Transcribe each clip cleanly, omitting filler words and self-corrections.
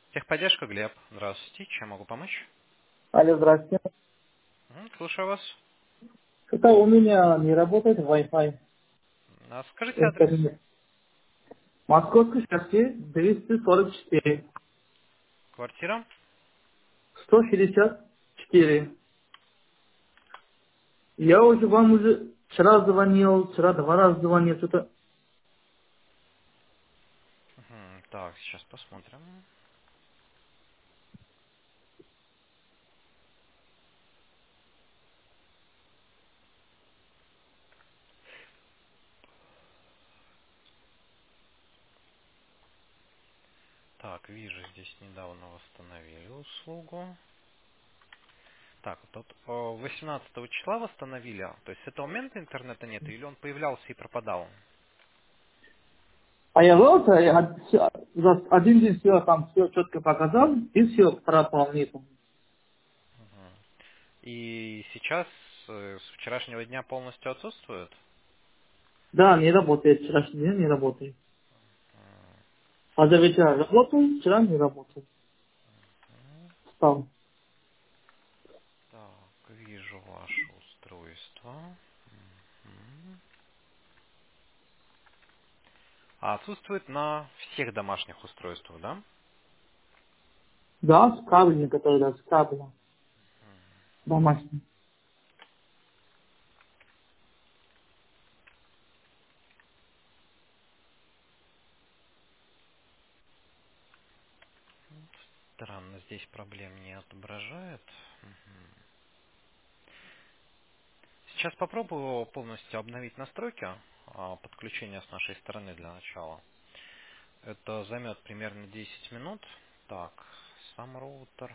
Техподдержка, Глеб. Здравствуйте. Чем могу помочь? Алло, здравствуйте. Слушаю вас. Что-то у меня не работает Wi-Fi. Скажите адрес. Это Московский шоссе 244, Квартира. 164. Я уже вам уже вчера звонил, вчера 2 раза звонил, что-то... Так, сейчас посмотрим. Так, вижу, здесь недавно восстановили услугу. Так, вот 18 числа восстановили. То есть с этого момента интернета нет, или он появлялся и пропадал? А я вот, за один день все там все четко показал, и все пропал, нету. И сейчас с вчерашнего дня полностью отсутствует? Да, не работает, вчерашний день не работает. А за вечер работал, вчера не работал. Стал. Так, вижу ваше устройство. Мгм. А отсутствует на всех домашних устройствах, да? Да, с кабелем, который, да, с кабелем. Домашний. Странно, здесь проблем не отображает. Сейчас попробую полностью обновить настройки подключения с нашей стороны для начала. Это займет примерно 10 минут. Так, сам роутер.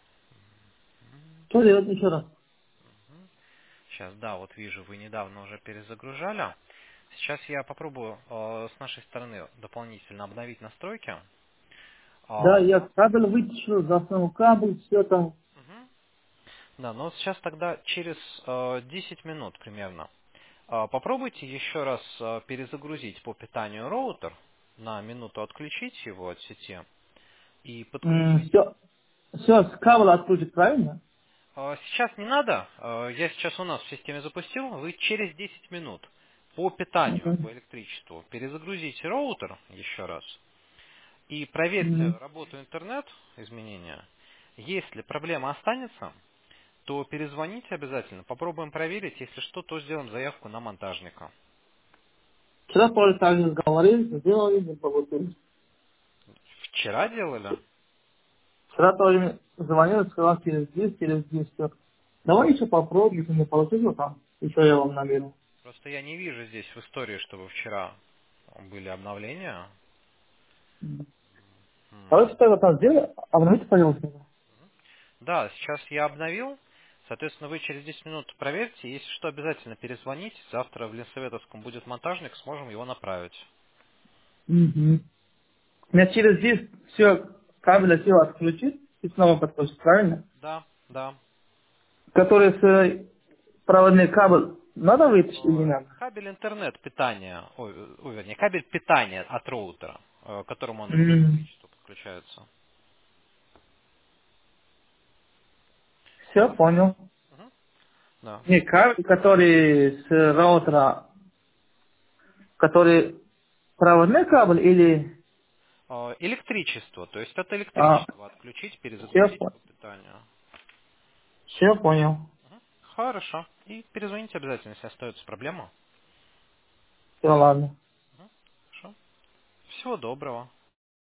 Что делать еще раз? Сейчас, да, вот вижу, вы недавно уже перезагружали. Сейчас я попробую с нашей стороны дополнительно обновить настройки. Да, А, я кабель вытащил, заснул кабель, все там. мгм. Да, но сейчас тогда через 10 минут примерно. Попробуйте еще раз перезагрузить по питанию роутер, на минуту отключить его от сети и подключить. Все, все, с кабеля отключить, правильно? Сейчас не надо, я сейчас у нас в системе запустил, вы через 10 минут по питанию, Мгм. по электричеству перезагрузите роутер еще раз и проверьте Мгм. работу интернет, изменения. Если проблема останется, то перезвоните обязательно, попробуем проверить, если что, то сделаем заявку на монтажника. Вчера тоже так же говорили, сделали, не получилось. Вчера делали? Вчера тоже звонил, сказал через 10 всё. Давай еще попробуем, если не получилось, там еще я вам наберу. Просто я не вижу здесь в истории, чтобы вчера были обновления. Мгм. М. Давайте тогда там сделай, обновите, пожалуйста. Да, сейчас я обновил. Соответственно, вы через 10 минут проверьте. Если что, обязательно перезвоните. Завтра в Ленсоветовском будет монтажник, сможем его направить. Угу. Меня через 10 все, кабель все отключить и снова подключить, правильно? Да, да. Который с проводной кабель надо вытащить или не надо? Кабель интернет питания, вернее, кабель питания от роутера, к которому он к электричеству подключается. Все, понял. Мгм. Да. Не, кабель, который с роутера, который проводной кабель или... Электричество, то есть от А, электричества отключить, все, перезагрузить по питанию. все понял. Хорошо. И перезвоните обязательно, если остается проблема. Все, ладно. Хорошо. Всего доброго.